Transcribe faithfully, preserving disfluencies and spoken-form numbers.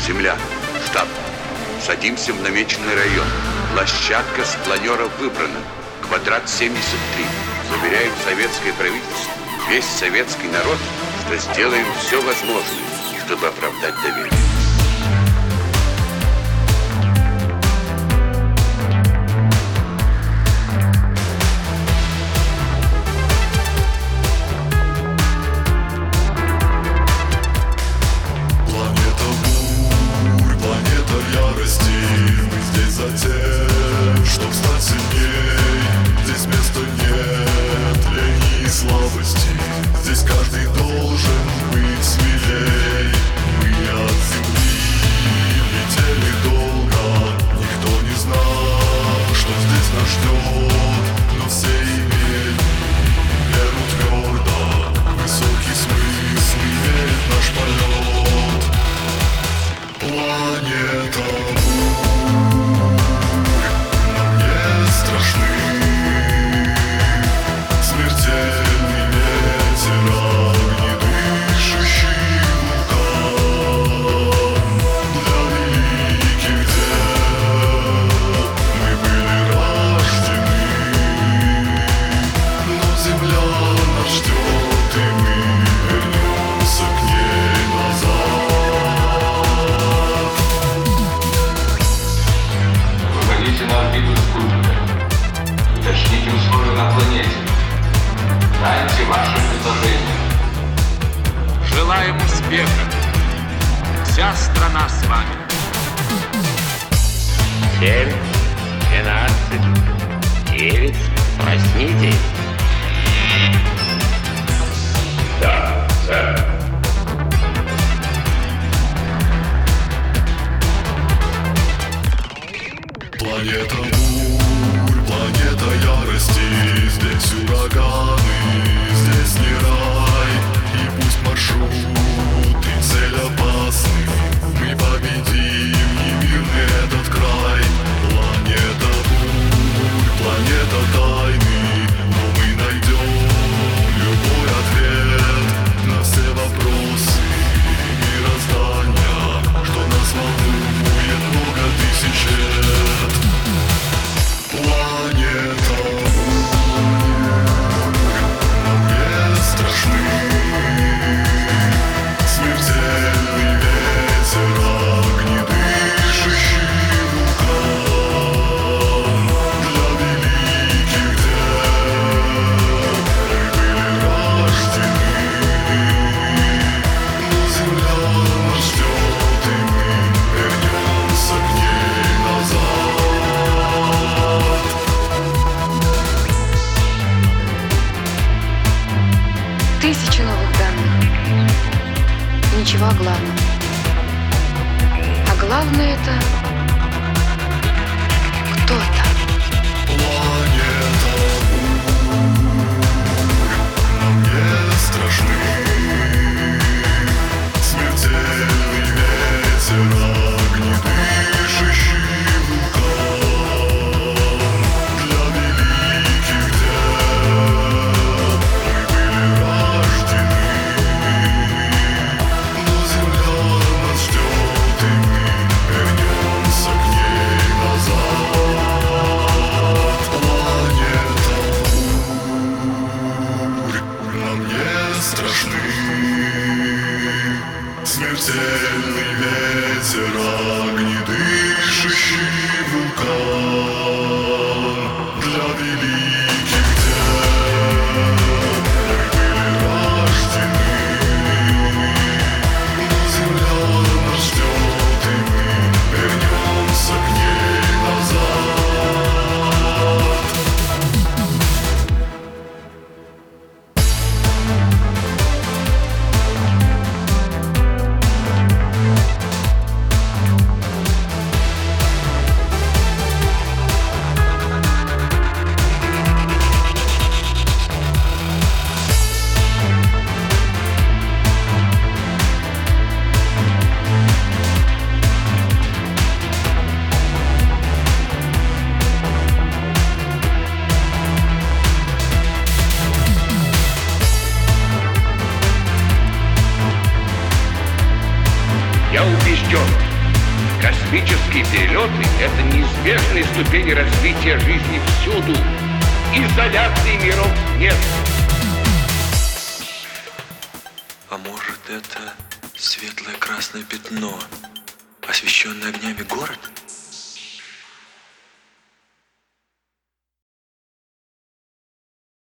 Земля. Штаб. Садимся в намеченный район. Площадка с планеров выбрана. Квадрат семьдесят три. Заверяем советское правительство, весь советский народ, что сделаем все возможное, чтобы оправдать доверие. Здесь каждый должен быть смелей. Мы от земли летели долго, никто не знал, что здесь нас ждет. Но все имели веру твердо, высокий смысл имеет наш полет. Планета Бурь нам не страшны. Смертельный ветер, огнедышащий вулкан. Для великих дел мы были рождены, но земля нас ждет, и мы вернемся к ней назад. Выходите на орбиту спутника, уточните условия на планете. Дайте ваше предложение. Желаем успеха. Вся страна с вами. Семь, двенадцать, девять, проснитесь. Да, сэр. Планета бурь, планета ярости. Здесь ураганы, здесь не рай. И пусть маршрут и цель опасны, мы победим немирный этот край. Планета бурь, планета тайны, но мы найдем любой ответ на все вопросы мироздания, что нас волнует много тысяч лет. Планета нам не страшны. Смертельный ветер, огнедышащий вулкан. Для великих дел мы были рождены, но земля нас ждет, и мы вернемся к ней назад. Тысячи новых данных. Ничего о главном. А главное это кто-то. Планета бурь нам не страшны. Смертельный ветер, огнедышащий вулкан. Для великих дел мы были рождены, но земля нас ждет, и мы вернемся к ней назад. Планета бурь нам не страшны. Смертельный ветер, огнедышащий вулкан. Для великих дел мы были рождены, но земля нас ждет, и мы вернемся к ней назад. Я убежден, Космические перелеты – это неизбежные ступени развития жизни всюду. Изоляции миров нет. А может, это светлое красное пятно, освещенное огнями город?